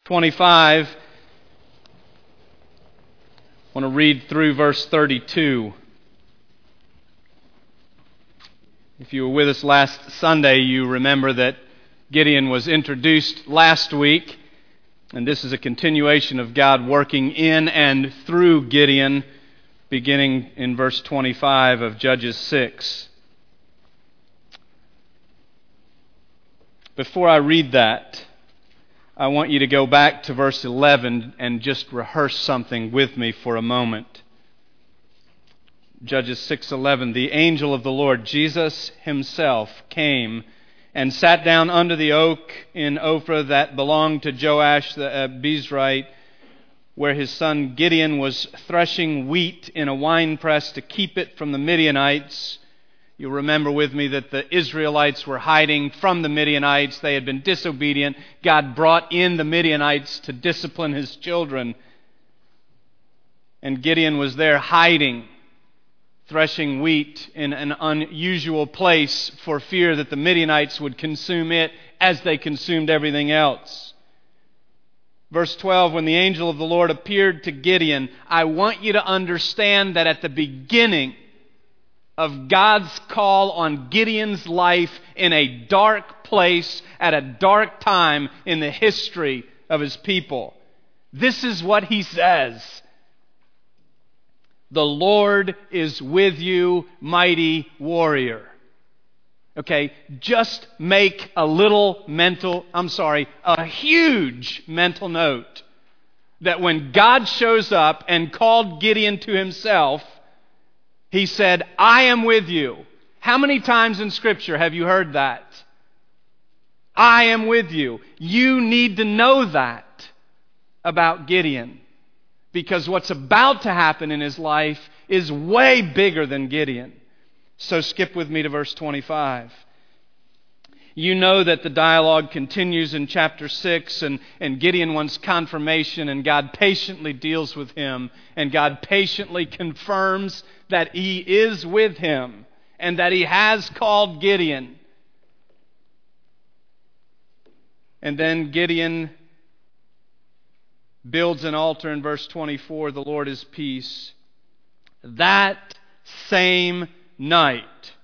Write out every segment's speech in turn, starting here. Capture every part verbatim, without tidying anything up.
twenty-five, I want to read through verse thirty-two. If you were with us last Sunday, you remember that Gideon was introduced last week, and this is a continuation of God working in and through Gideon, beginning in verse twenty-five of Judges six. Before I read that, I want you to go back to verse eleven and just rehearse something with me for a moment. Judges six eleven, the angel of the Lord, Jesus himself, came and sat down under the oak in Ophrah that belonged to Joash the Abiezrite, where his son Gideon was threshing wheat in a winepress to keep it from the Midianites. You'll remember with me that the Israelites were hiding from the Midianites. They had been disobedient. God brought in the Midianites to discipline his children. And Gideon was there hiding, threshing wheat in an unusual place for fear that the Midianites would consume it as they consumed everything else. Verse twelve, when the angel of the Lord appeared to Gideon, I want you to understand that at the beginning of God's call on Gideon's life in a dark place at a dark time in the history of his people, this is what he says. The Lord is with you, mighty warrior. Okay, just make a little mental, I'm sorry, a huge mental note that when God shows up and called Gideon to himself, he said, I am with you. How many times in Scripture have you heard that? I am with you. You need to know that about Gideon, because what's about to happen in his life is way bigger than Gideon. So skip with me to verse twenty-five. You know that the dialogue continues in chapter six, and, and Gideon wants confirmation, and God patiently deals with him, and God patiently confirms that he is with him, and that he has called Gideon. And then Gideon builds an altar in verse twenty-four, the Lord is peace. That same night,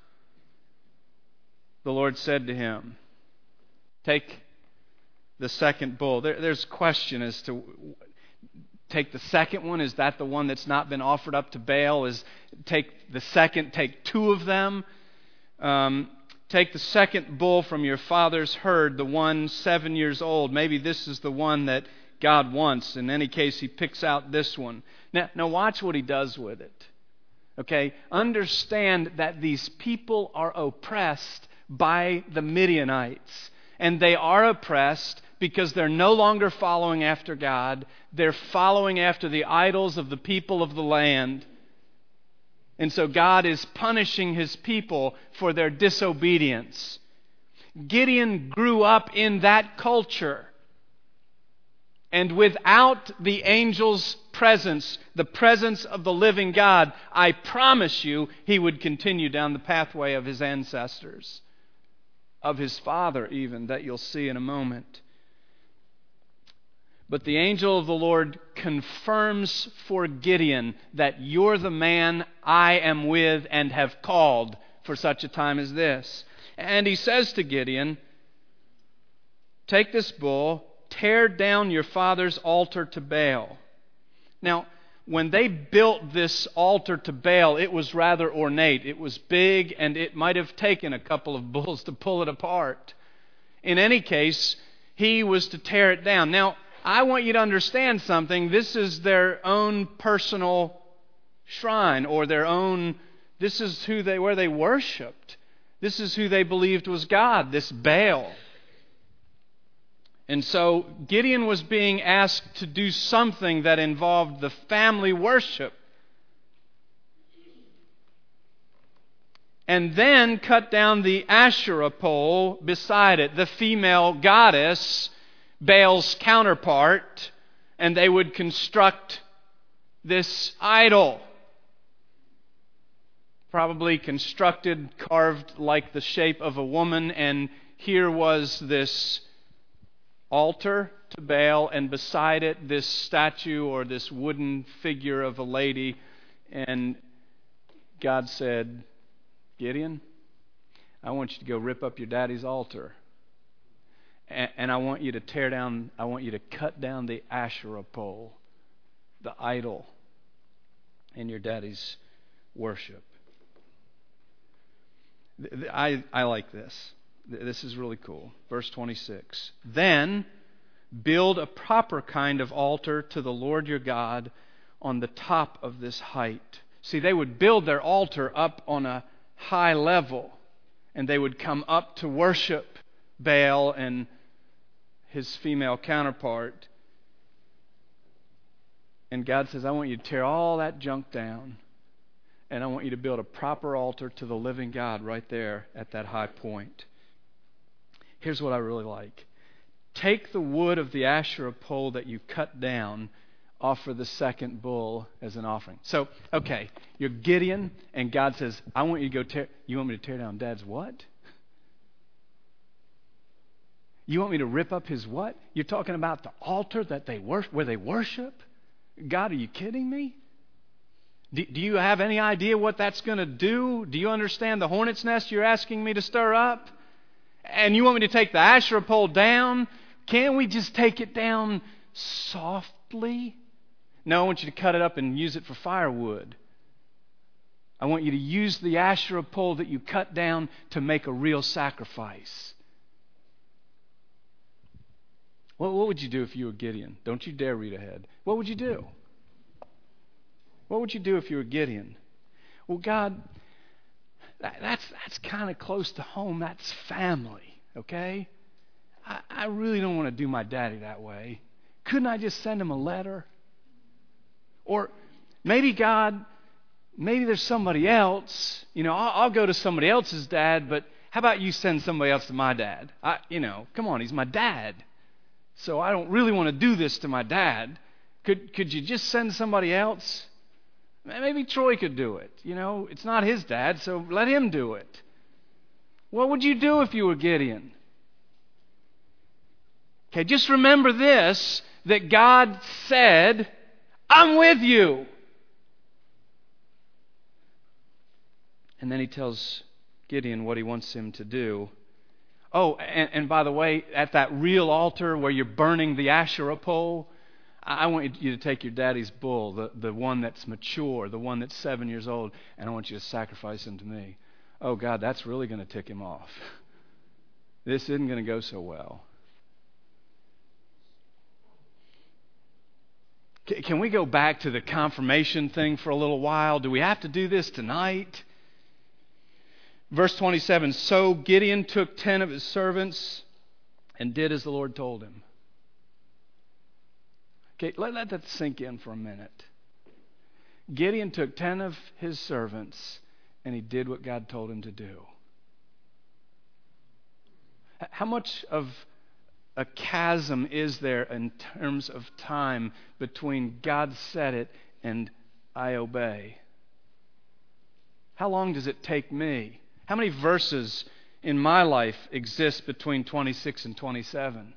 the Lord said to him, take the second bull. There, there's a question as to, take the second one. Is that the one that's not been offered up to Baal? Is take the second, take two of them. Um, take the second bull from your father's herd, the one seven years old. Maybe this is the one that God wants. In any case, he picks out this one. Now, now watch what he does with it. Okay? Understand that these people are oppressed by the Midianites. And they are oppressed because they're no longer following after God. They're following after the idols of the people of the land. And so God is punishing his people for their disobedience. Gideon grew up in that culture. And without the angel's presence, the presence of the living God, I promise you, he would continue down the pathway of his ancestors, of his father even, that you'll see in a moment. But the angel of the Lord confirms for Gideon that you're the man I am with and have called for such a time as this. And he says to Gideon, take this bull, tear down your father's altar to Baal. Now, when they built this altar to Baal, it was rather ornate. It was big, and it might have taken a couple of bulls to pull it apart. In any case, he was to tear it down. Now, I want you to understand something. This is their own personal shrine, or their own, this is who they where they worshipped. This is who they believed was God, this Baal. And so Gideon was being asked to do something that involved the family worship. And then cut down the Asherah pole beside it, the female goddess, Baal's counterpart, and they would construct this idol. Probably constructed, carved like the shape of a woman, and here was this altar to Baal, and beside it this statue or this wooden figure of a lady. And God said, Gideon, I want you to go rip up your daddy's altar. And, and I want you to tear down, I want you to cut down the Asherah pole, the idol in your daddy's worship. I, I like this. This is really cool. Verse twenty-six. Then build a proper kind of altar to the Lord your God on the top of this height. See, they would build their altar up on a high level, and they would come up to worship Baal and his female counterpart. And God says, I want you to tear all that junk down, and I want you to build a proper altar to the living God right there at that high point. Here's what I really like. Take the wood of the Asherah pole that you cut down, offer the second bull as an offering. So, okay, you're Gideon, and God says, I want you to go tear, you want me to tear down Dad's what? You want me to rip up his what? You're talking about the altar that they worship, where they worship? God, are you kidding me? Do, do you have any idea what that's going to do? Do you understand the hornet's nest you're asking me to stir up? And you want me to take the Asherah pole down? Can't we just take it down softly? No, I want you to cut it up and use it for firewood. I want you to use the Asherah pole that you cut down to make a real sacrifice. Well, what would you do if you were Gideon? Don't you dare read ahead. What would you do? What would you do if you were Gideon? Well, God, that, that's that's kind of close to home. That's family, okay? I, I really don't want to do my daddy that way. Couldn't I just send him a letter? Or maybe God, maybe there's somebody else. You know, I'll, I'll go to somebody else's dad, but how about you send somebody else to my dad? I, you know, come on, he's my dad. So I don't really want to do this to my dad. Could could you just send somebody else? Maybe Troy could do it. You know, it's not his dad, so let him do it. What would you do if you were Gideon? Okay, just remember this, that God said, I'm with you. And then he tells Gideon what he wants him to do. Oh, and, and by the way, at that real altar where you're burning the Asherah pole, I want you to take your daddy's bull, the, the one that's mature, the one that's seven years old, and I want you to sacrifice him to me. Oh, God, that's really going to tick him off. This isn't going to go so well. C- can we go back to the confirmation thing for a little while? Do we have to do this tonight? Verse twenty-seven, so Gideon took ten of his servants and did as the Lord told him. Okay, let, let that sink in for a minute. Gideon took ten of his servants and he did what God told him to do. How much of a chasm is there in terms of time between God said it and I obey? How long does it take me? How many verses in my life exist between twenty-six and twenty-seven?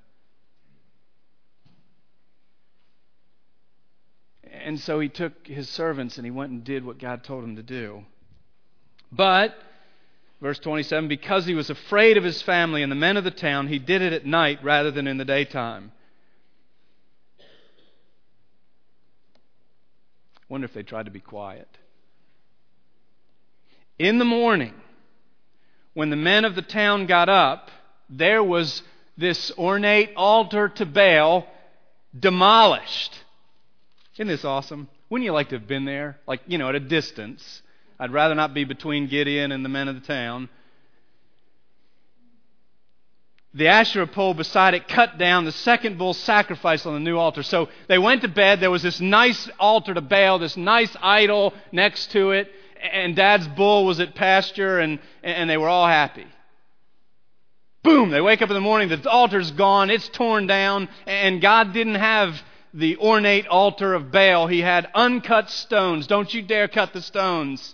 And so he took his servants and he went and did what God told him to do. But, verse twenty-seven, because he was afraid of his family and the men of the town, he did it at night rather than in the daytime. Wonder if they tried to be quiet. In the morning, when the men of the town got up, there was this ornate altar to Baal demolished. Isn't this awesome? Wouldn't you like to have been there? Like, you know, at a distance. I'd rather not be between Gideon and the men of the town. The Asherah pole beside it cut down, the second bull sacrificed on the new altar. So they went to bed. There was this nice altar to Baal, this nice idol next to it. And Dad's bull was at pasture, and, and they were all happy. Boom! They wake up in the morning, the altar's gone, it's torn down, and God didn't have the ornate altar of Baal. He had uncut stones. Don't you dare cut the stones.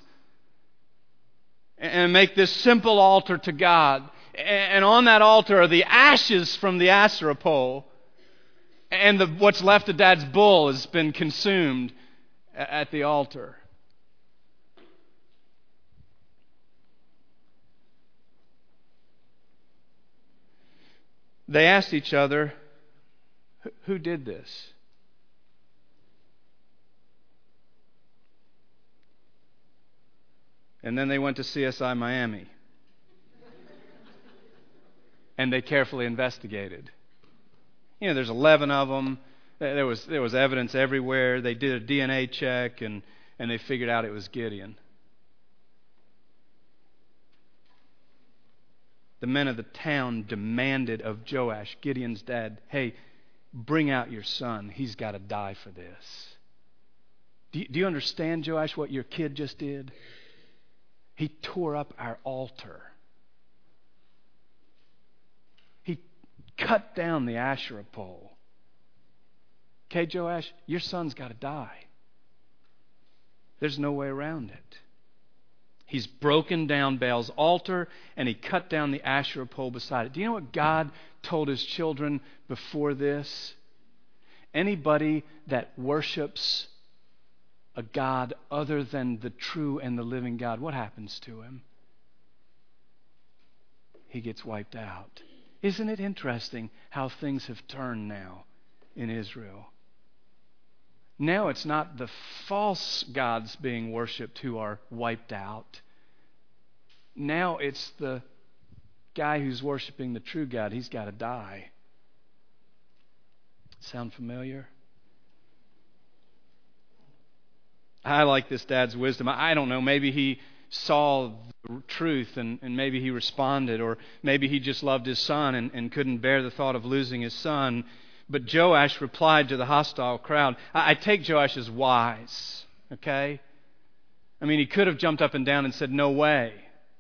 And make this simple altar to God. And on that altar are the ashes from the Asherah pole. And the, what's left of Dad's bull has been consumed at the altar. They asked each other, who did this? And then they went to C S I Miami. And they carefully investigated. You know, there's eleven of them. There was there was evidence everywhere. They did a D N A check, and, and they figured out it was Gideon. The men of the town demanded of Joash, Gideon's dad, hey, bring out your son. He's got to die for this. Do you, do you understand, Joash, what your kid just did? He tore up our altar. He cut down the Asherah pole. Okay, Joash, your son's got to die. There's no way around it. He's broken down Baal's altar, and he cut down the Asherah pole beside it. Do you know what God told his children before this? Anybody that worships a God other than the true and the living God, what happens to him? He gets wiped out. Isn't it interesting how things have turned now in Israel? Now it's not the false gods being worshipped who are wiped out. Now it's the guy who's worshiping the true God. He's got to die. Sound familiar? I like this dad's wisdom. I don't know, maybe he saw the truth and, and maybe he responded, or maybe he just loved his son and, and couldn't bear the thought of losing his son. But Joash replied to the hostile crowd. I, I take Joash as wise, okay? I mean, he could have jumped up and down and said, no way.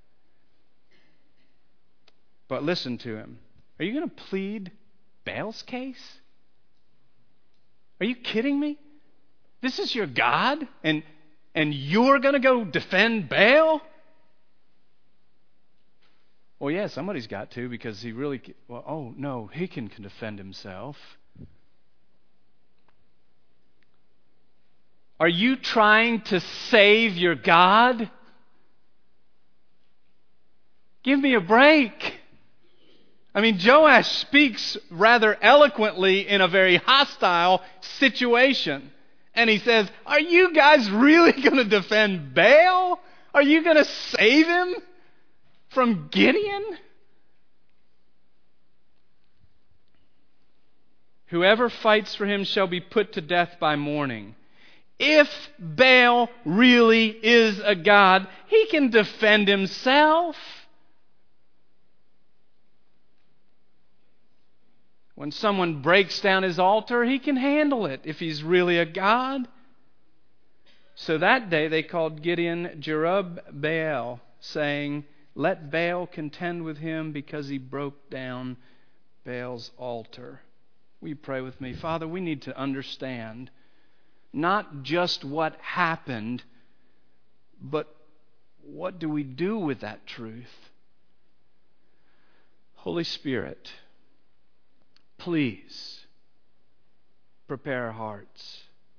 But listen to him. Are you going to plead Baal's case? Are you kidding me? This is your God? And, and you're going to go defend Baal? Well, yeah, somebody's got to, because he really... Well, oh, no, he can, can defend himself. Are you trying to save your God? Give me a break. I mean, Joash speaks rather eloquently in a very hostile situation. And he says, are you guys really going to defend Baal? Are you going to save him from Gideon? Whoever fights for him shall be put to death by morning. If Baal really is a god, he can defend himself. When someone breaks down his altar, he can handle it if he's really a god. So that day they called Gideon Jerub-Baal, saying, let Baal contend with him because he broke down Baal's altar. Will you pray with me? Father, we need to understand not just what happened, but what do we do with that truth? Holy Spirit, please prepare our hearts,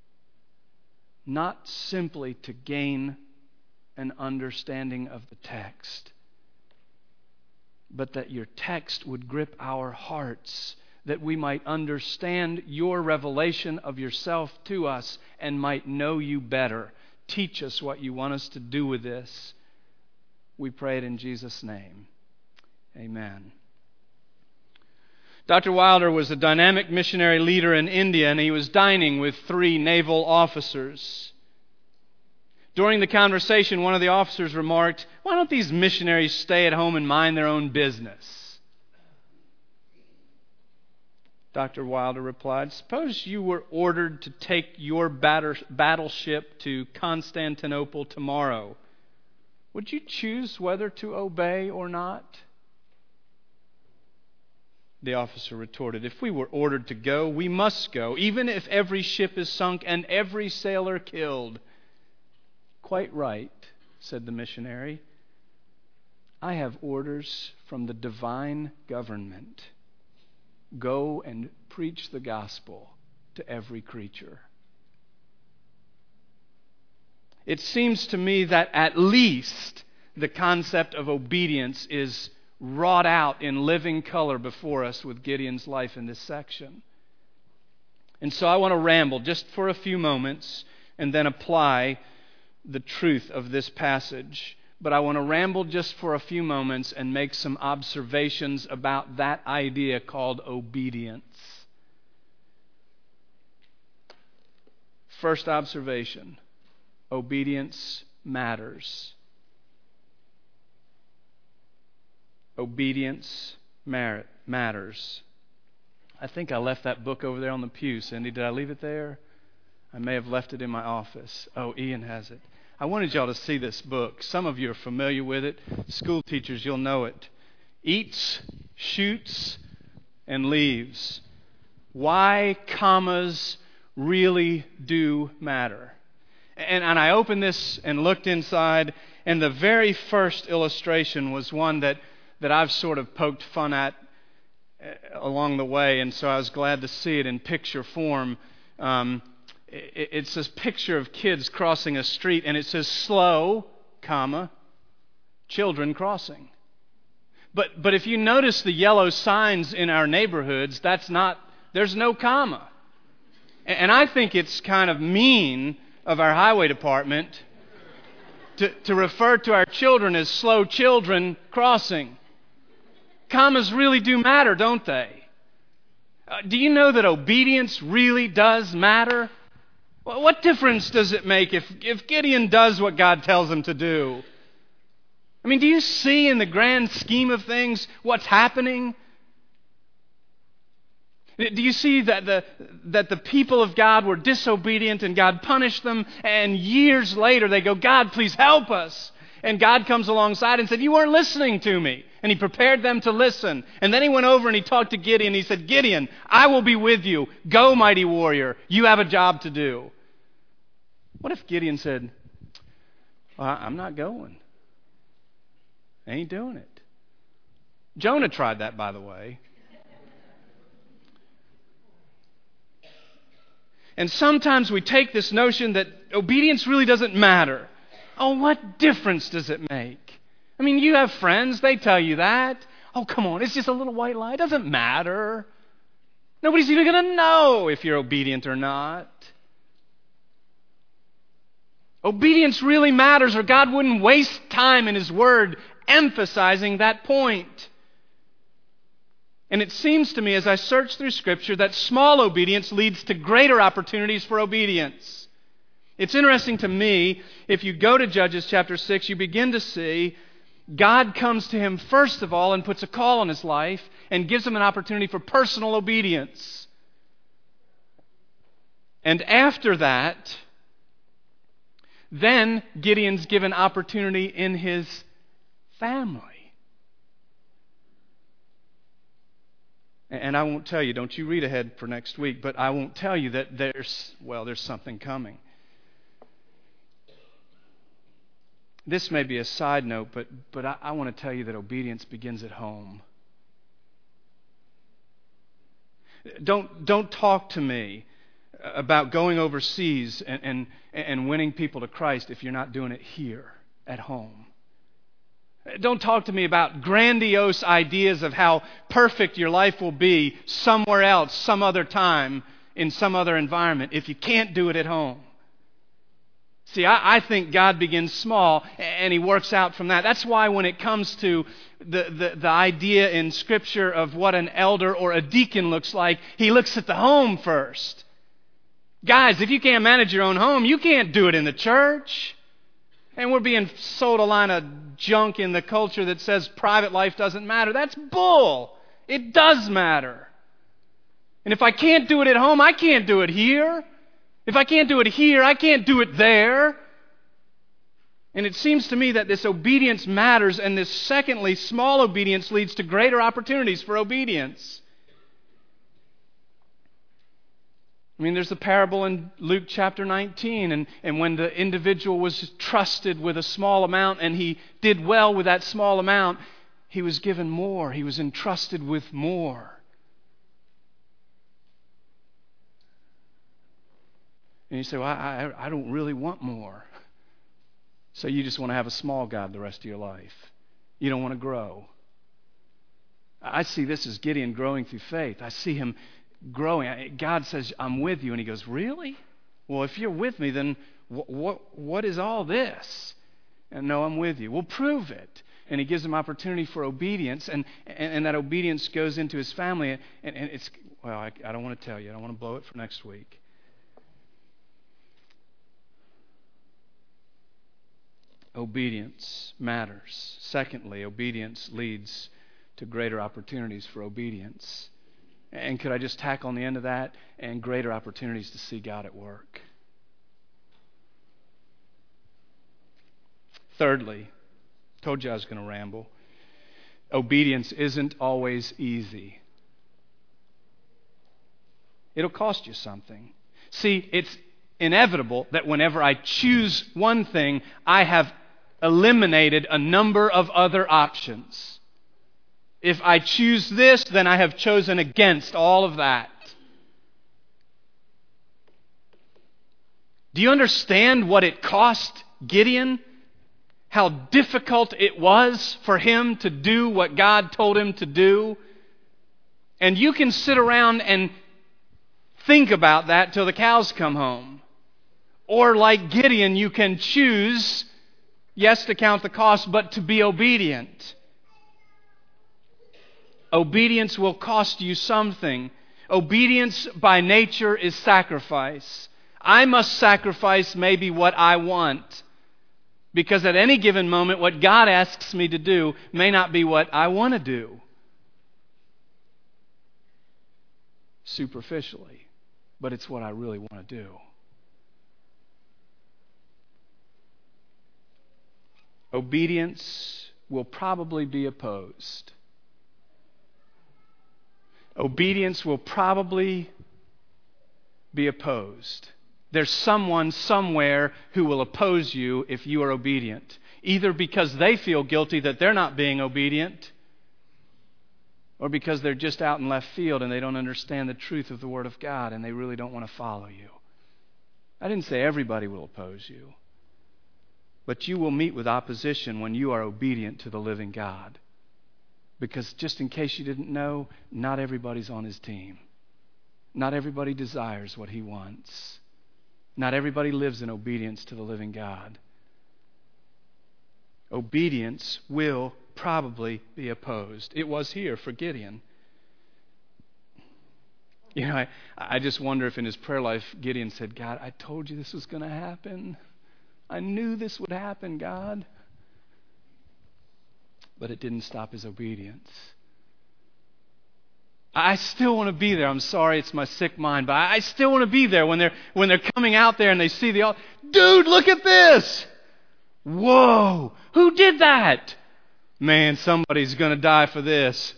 not simply to gain an understanding of the text, but that your text would grip our hearts, that we might understand your revelation of yourself to us and might know you better. Teach us what you want us to do with this. We pray it in Jesus' name. Amen. Doctor Wilder was a dynamic missionary leader in India, and he was dining with three naval officers. During the conversation, one of the officers remarked, why don't these missionaries stay at home and mind their own business? Doctor Wilder replied, suppose you were ordered to take your battleship to Constantinople tomorrow. Would you choose whether to obey or not? The officer retorted, if we were ordered to go, we must go, even if every ship is sunk and every sailor killed. Quite right, said the missionary. I have orders from the divine government. Go and preach the gospel to every creature. It seems to me that at least the concept of obedience is wrought out in living color before us with Gideon's life in this section. And so I want to ramble just for a few moments and then apply the truth of this passage. But I want to ramble just for a few moments and make some observations about that idea called obedience. First observation, obedience matters. Obedience merit matters. I think I left that book over there on the pew. Cindy, did I leave it there? I may have left it in my office. Oh, Ian has it. I wanted y'all to see this book. Some of you are familiar with it. School teachers, you'll know it. Eats, Shoots, and Leaves. Why commas really do matter. And, and I opened this and looked inside, and the very first illustration was one that that I've sort of poked fun at along the way, and so I was glad to see it in picture form. Um, it, it's this picture of kids crossing a street, and it says slow, comma, children crossing. But but if you notice the yellow signs in our neighborhoods, that's not, there's no comma. And I think it's kind of mean of our highway department to, to refer to our children as slow children crossing. Commas really do matter, don't they? Uh, do you know that obedience really does matter? Well, what difference does it make if, if Gideon does what God tells him to do? I mean, do you see in the grand scheme of things what's happening? Do you see that the that the people of God were disobedient and God punished them, and years later they go, God, please help us. And God comes alongside and said, you weren't listening to me. And He prepared them to listen. And then He went over and He talked to Gideon. He said, Gideon, I will be with you. Go, mighty warrior. You have a job to do. What if Gideon said, well, I'm not going. I ain't doing it. Jonah tried that, by the way. And sometimes we take this notion that obedience really doesn't matter. Oh, what difference does it make? I mean, you have friends, they tell you that. Oh, come on, it's just a little white lie. It doesn't matter. Nobody's even going to know if you're obedient or not. Obedience really matters, or God wouldn't waste time in His Word emphasizing that point. And it seems to me as I search through Scripture that small obedience leads to greater opportunities for obedience. It's interesting to me, if you go to Judges chapter six, you begin to see God comes to him first of all and puts a call on his life and gives him an opportunity for personal obedience. And after that, then Gideon's given opportunity in his family. And I won't tell you, don't you read ahead for next week, but I won't tell you that there's, well, there's something coming. This may be a side note, but, but I, I want to tell you that obedience begins at home. Don't, don't talk to me about going overseas and, and, and winning people to Christ if you're not doing it here at home. Don't talk to me about grandiose ideas of how perfect your life will be somewhere else, some other time, in some other environment, if you can't do it at home. See, I, I think God begins small and He works out from that. That's why when it comes to the, the, the idea in Scripture of what an elder or a deacon looks like, He looks at the home first. Guys, if you can't manage your own home, you can't do it in the church. And we're being sold a line of junk in the culture that says private life doesn't matter. That's bull. It does matter. And if I can't do it at home, I can't do it here. If I can't do it here, I can't do it there. And it seems to me that this obedience matters, and this, secondly, small obedience leads to greater opportunities for obedience. I mean, there's a parable in Luke chapter nineteen, and, and when the individual was trusted with a small amount and he did well with that small amount, he was given more. He was entrusted with more. And you say, well, I, I, I don't really want more. So you just want to have a small God the rest of your life. You don't want to grow. I see this as Gideon growing through faith. I see him growing. God says, I'm with you. And he goes, really? Well, if you're with me, then what, what, what is all this? And no, I'm with you. Well, prove it. And he gives him opportunity for obedience. And, and, and that obedience goes into his family. And, and it's, well, I, I don't want to tell you. I don't want to blow it for next week. Obedience matters. Secondly, obedience leads to greater opportunities for obedience. And could I just tack on the end of that? And greater opportunities to see God at work. Thirdly, told you I was going to ramble. Obedience isn't always easy. It'll cost you something. See, it's inevitable that whenever I choose one thing, I have eliminated a number of other options. If I choose this, then I have chosen against all of that. Do you understand what it cost Gideon? How difficult it was for him to do what God told him to do? And you can sit around and think about that till the cows come home. Or like Gideon, you can choose, yes, to count the cost, but to be obedient. Obedience will cost you something. Obedience by nature is sacrifice. I must sacrifice maybe what I want. Because at any given moment, what God asks me to do may not be what I want to do. Superficially. But it's what I really want to do. Obedience will probably be opposed. Obedience will probably be opposed. There's someone somewhere who will oppose you if you are obedient. Either because they feel guilty that they're not being obedient, or because they're just out in left field and they don't understand the truth of the Word of God and they really don't want to follow you. I didn't say everybody will oppose you. But you will meet with opposition when you are obedient to the living God. Because just in case you didn't know, not everybody's on His team. Not everybody desires what He wants. Not everybody lives in obedience to the living God. Obedience will probably be opposed. It was here for Gideon. You know, I, I just wonder if in his prayer life, Gideon said, God, I told you this was going to happen. I knew this would happen, God. But it didn't stop his obedience. I still want to be there. I'm sorry, it's my sick mind, but I still want to be there when they're when they're coming out there and they see the altar. Dude, look at this! Whoa! Who did that? Man, somebody's going to die for this.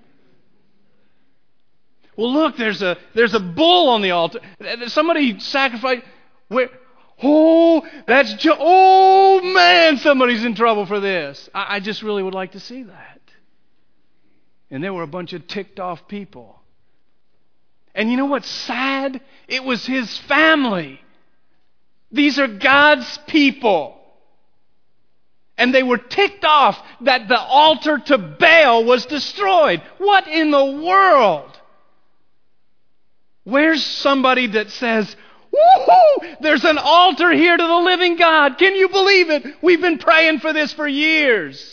Well, look, there's a there's a bull on the altar. Somebody sacrificed. Where? Oh, that's jo- oh man, somebody's in trouble for this. I, I just really would like to see that. And there were a bunch of ticked off people. And you know what's sad? It was his family. These are God's people. And they were ticked off that the altar to Baal was destroyed. What in the world? Where's somebody that says, woohoo, there's an altar here to the living God. Can you believe it? We've been praying for this for years.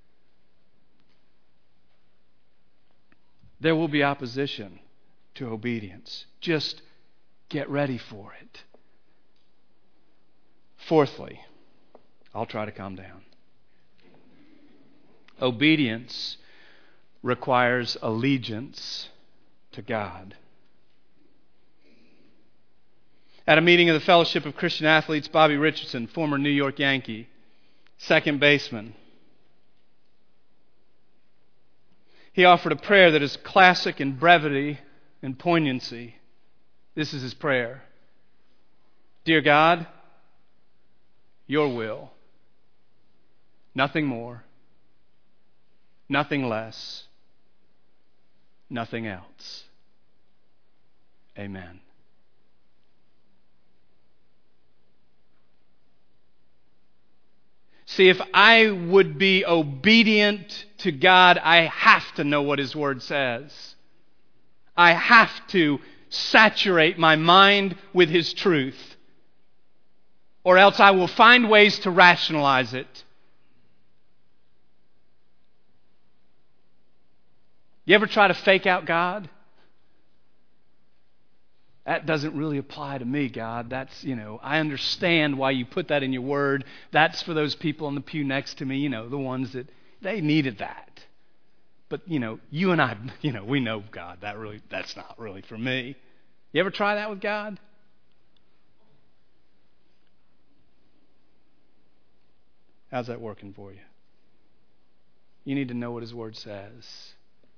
There will be opposition to obedience. Just get ready for it. Fourthly, I'll try to calm down. Obedience requires allegiance to God. At a meeting of the Fellowship of Christian Athletes, Bobby Richardson, former New York Yankee, second baseman, he offered a prayer that is classic in brevity and poignancy. This is his prayer. Dear God, your will, nothing more, nothing less, nothing else. Amen. See, if I would be obedient to God, I have to know what His Word says. I have to saturate my mind with His truth, or else I will find ways to rationalize it. You ever try to fake out God? That doesn't really apply to me, God. That's, you know, I understand why you put that in your Word. That's for those people in the pew next to me, you know, the ones that, they needed that. But, you know, you and I, you know, we know God. That really, that's not really for me. You ever try that with God? How's that working for you? You need to know what His Word says.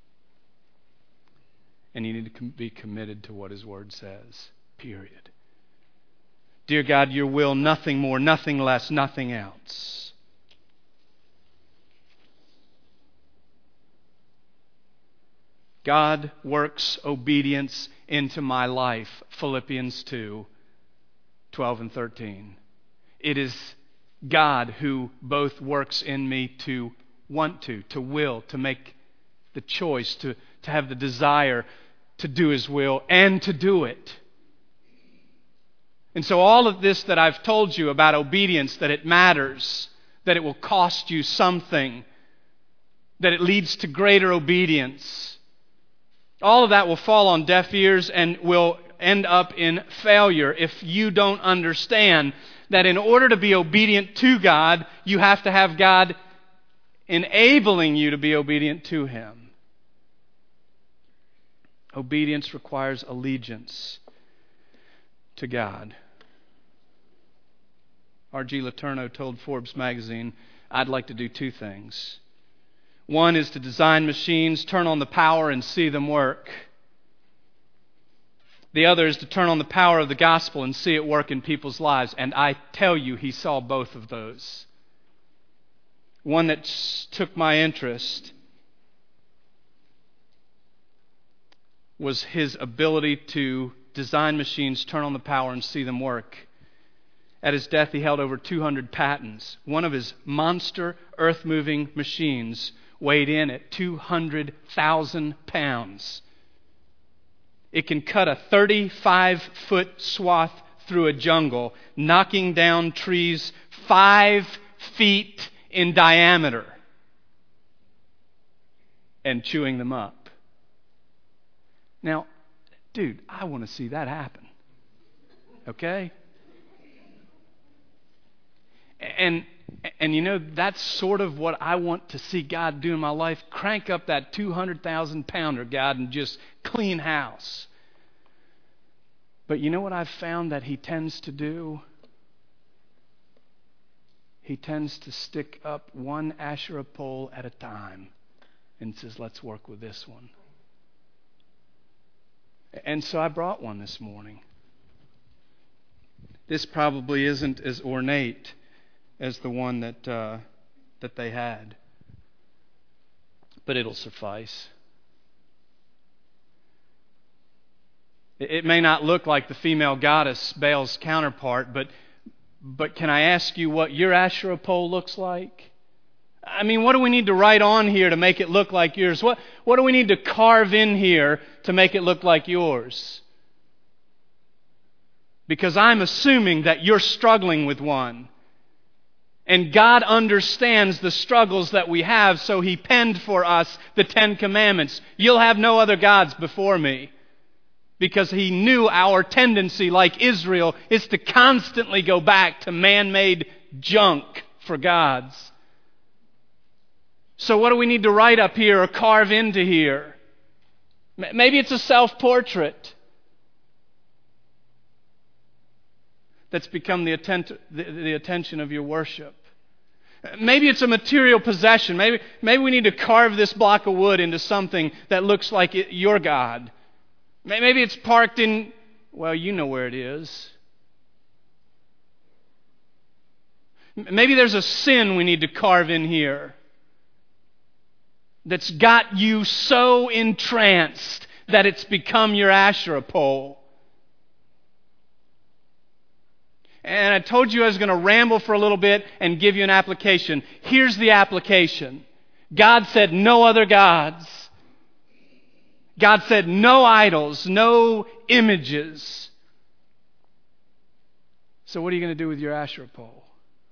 And you need to be committed to what His Word says. Period. Dear God, your will, nothing more, nothing less, nothing else. God works obedience into my life. Philippians two, twelve and thirteen. It is God who both works in me to want to, to will, to make the choice, to, to have the desire to do His will and to do it. And so all of this that I've told you about obedience, that it matters, that it will cost you something, that it leads to greater obedience, all of that will fall on deaf ears and will end up in failure if you don't understand that in order to be obedient to God, you have to have God enabling you to be obedient to Him. Obedience requires allegiance to God. R G Letourneau told Forbes magazine, I'd like to do two things. One is to design machines, turn on the power, and see them work. The other is to turn on the power of the gospel and see it work in people's lives. And I tell you, he saw both of those. One that took my interest was his ability to design machines, turn on the power, and see them work. At his death, he held over two hundred patents. One of his monster earth-moving machines weighed in at two hundred thousand pounds. It can cut a thirty-five foot swath through a jungle, knocking down trees five feet in diameter and chewing them up. Now, dude, I want to see that happen. Okay? And and you know, that's sort of what I want to see God do in my life. Crank up that two hundred thousand pounder, God, and just clean house. But you know what I've found that He tends to do? He tends to stick up one Asherah pole at a time and says, let's work with this one. And so I brought one this morning. This probably isn't as ornate as the one that uh, that they had, but it'll suffice. It, it may not look like the female goddess Baal's counterpart, but but can I ask you what your Asherah pole looks like? I mean, what do we need to write on here to make it look like yours? What what do we need to carve in here to make it look like yours? Because I'm assuming that you're struggling with one. And God understands the struggles that we have, so He penned for us the Ten Commandments. You'll have no other gods before me. Because He knew our tendency, like Israel, is to constantly go back to man-made junk for gods. So what do we need to write up here or carve into here? Maybe it's a self-portrait that's become the, atten- the, the attention of your worship. Maybe it's a material possession. Maybe, maybe we need to carve this block of wood into something that looks like it, your God. Maybe it's parked in, well, you know where it is. Maybe there's a sin we need to carve in here that's got you so entranced that it's become your Asherah pole. And I told you I was going to ramble for a little bit and give you an application. Here's the application. God said no other gods. God said no idols, no images. So what are you going to do with your Asherah pole?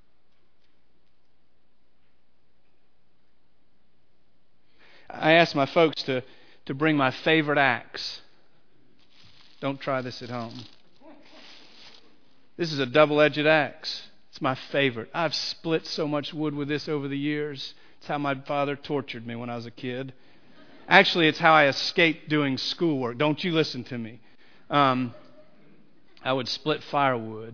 I asked my folks to, to bring my favorite axe. Don't try this at home. This is a double-edged axe. It's my favorite. I've split so much wood with this over the years. It's how my father tortured me when I was a kid. Actually, it's how I escaped doing schoolwork. Don't you listen to me. Um, I would split firewood.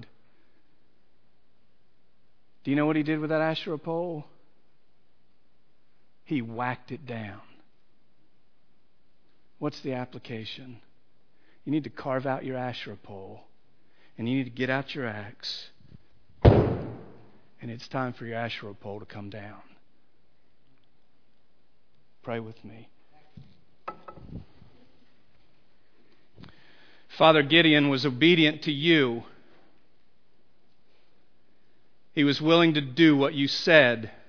Do you know what he did with that Asherah pole? He whacked it down. What's the application? You need to carve out your Asherah pole, and you need to get out your axe, and it's time for your Asherah pole to come down. Pray with me. Father, Gideon was obedient to you. He was willing to do what you said.